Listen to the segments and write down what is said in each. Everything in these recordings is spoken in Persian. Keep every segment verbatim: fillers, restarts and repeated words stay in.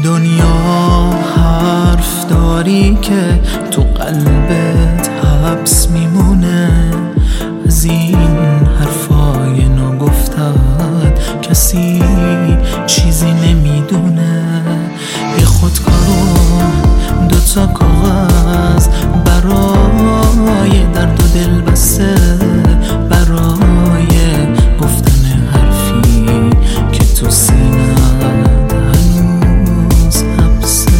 دنیا حرف داری که تو قلبت حبس میمونه، از این حرفای نگفتت کسی چیزی نمیدونه. یه خودکار دوتا کاغذ برای درد و دل بسته، برای گفتن حرفی که تو سینه‌ت هنوز حبسه.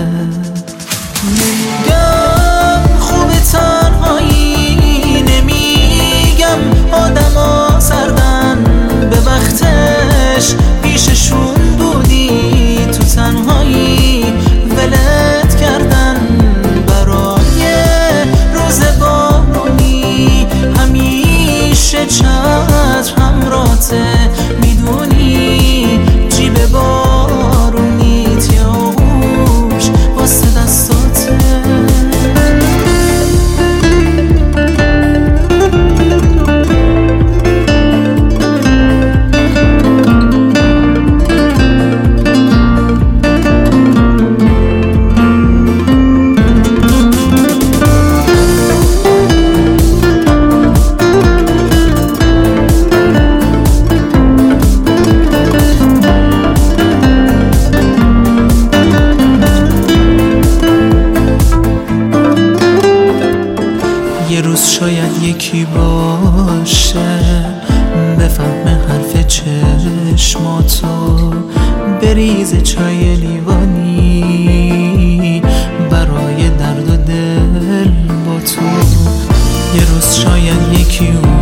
نمیگم خوبه تنهایی، نمیگم آدما سردن به وقتش پیششون بودی تو تنهایی ولت کردن برای روز بارونی. همیشه چتر همراته میدونی، جیب بارونیت یا اوش واسه دستاته. یه روز شاید یکی باشه بفهمه حرف چشماتو، بریزه چای لیوانی برای درد و دل با تو. یه روز شاید یکی